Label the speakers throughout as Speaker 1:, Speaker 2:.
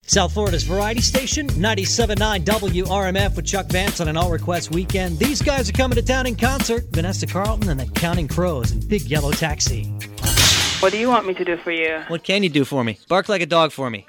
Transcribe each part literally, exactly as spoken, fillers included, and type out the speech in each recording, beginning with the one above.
Speaker 1: South Florida's variety station, ninety-seven point nine W R M F with Chuck Vance on an all-request weekend. These guys are coming to town in concert. Vanessa Carlton and the Counting Crows in Big Yellow Taxi.
Speaker 2: What do you want me to do for you?
Speaker 1: What can you do for me? Bark like a dog for me.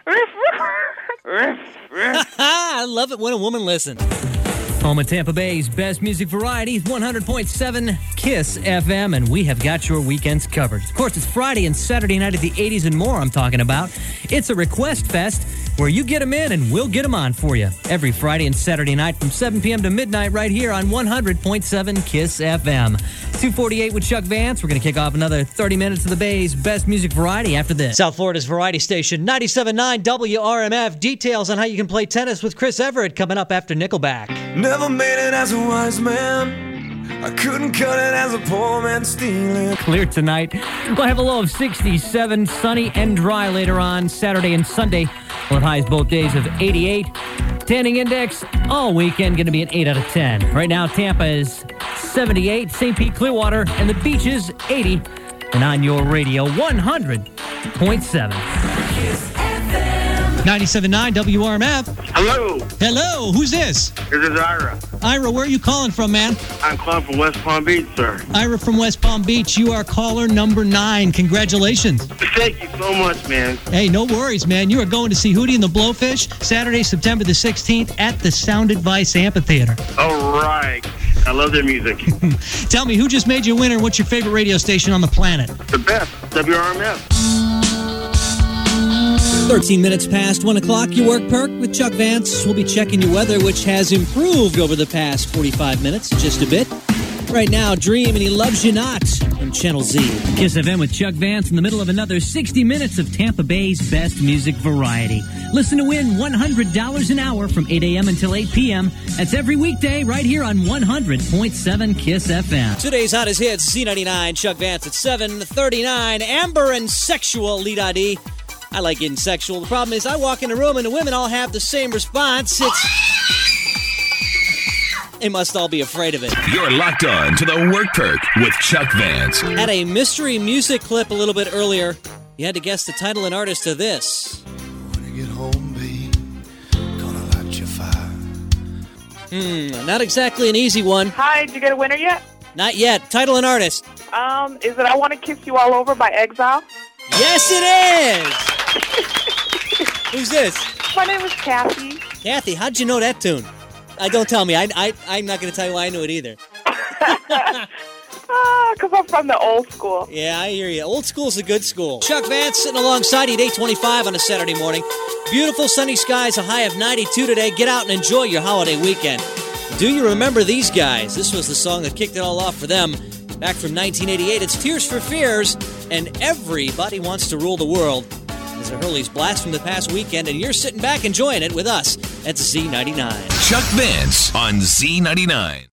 Speaker 1: I love it when a woman listens. Home of Tampa Bay's best music variety, one hundred point seven KISS F M, and we have got your weekends covered. Of course, it's Friday and Saturday night of the eighties and more I'm talking about. It's a request fest where you get them in and we'll get them on for you. Every Friday and Saturday night from seven p.m. to midnight right here on one hundred point seven KISS F M. two forty-eight with Chuck Vance. We're going to kick off another thirty minutes of the Bay's best music variety after this. South Florida's variety station, ninety-seven point nine W R M F. Details on how you can play tennis with Chris Everett coming up after Nickelback.
Speaker 3: Never made it as a wise man. I couldn't cut it as a poor man stealing.
Speaker 1: Clear tonight. We'll have a low of sixty-seven, sunny and dry later on Saturday and Sunday. We'll have highs both days of eighty-eight. Tanning index all weekend going to be an eight out of ten. Right now, Tampa is seventy-eight, Saint Pete, Clearwater, and the beaches eighty. And on your radio, one hundred point seven. ninety-seven point nine W R M F.
Speaker 4: Hello.
Speaker 1: Hello, who's this?
Speaker 4: This is Ira.
Speaker 1: Ira, where are you calling from, man?
Speaker 4: I'm calling from West Palm Beach, sir.
Speaker 1: Ira from West Palm Beach, you are caller number nine. Congratulations.
Speaker 4: Thank you so much, man.
Speaker 1: Hey, no worries, man. You are going to see Hootie and the Blowfish Saturday, September the sixteenth at the Sound Advice Amphitheater.
Speaker 4: All right. I love their music.
Speaker 1: Tell me, who just made you a winner? What's your favorite radio station on the planet?
Speaker 4: The best, W R M F.
Speaker 1: thirteen minutes past one o'clock, your work perk with Chuck Vance. We'll be checking your weather, which has improved over the past forty-five minutes, just a bit. Right now, Dream and He Loves You Not on Channel Z. KISS F M with Chuck Vance in the middle of another sixty minutes of Tampa Bay's best music variety. Listen to win one hundred dollars an hour from eight a.m. until eight p.m. That's every weekday right here on one hundred point seven KISS F M. Today's hottest hits, Z ninety-nine, Chuck Vance at seven thirty-nine. Amber and Sexual, lead I D. I like getting sexual. The problem is I walk in a room and the women all have the same response. It's... They must all be afraid of it.
Speaker 5: You're locked on to the Work Perk with Chuck Vance.
Speaker 1: Had a mystery music clip a little bit earlier. You had to guess the title and artist of this.
Speaker 3: When I get home, babe, gonna light your fire.
Speaker 1: Hmm, not exactly an easy one.
Speaker 2: Hi, did you get a winner yet?
Speaker 1: Not yet. Title and artist.
Speaker 2: Um, is it I Want to Kiss You All Over by Exile?
Speaker 1: Yes, it is! Who's this?
Speaker 2: My name is Kathy.
Speaker 1: Kathy, how'd you know that tune? I don't tell me. I, I, I'm not going to tell you why I knew it either.
Speaker 2: Ah, because I'm from the old school.
Speaker 1: Yeah, I hear you. Old school's a good school. Chuck Vance sitting alongside you at eight twenty-five on a Saturday morning. Beautiful sunny skies, a high of ninety-two today. Get out and enjoy your holiday weekend. Do you remember these guys? This was the song that kicked it all off for them. Back from nineteen eighty-eight, it's Tears for Fears, and Everybody Wants to Rule the World. It's a Hurley's blast from the past weekend, and you're sitting back enjoying it with us at Z ninety-nine.
Speaker 5: Chuck Vance on Z ninety-nine.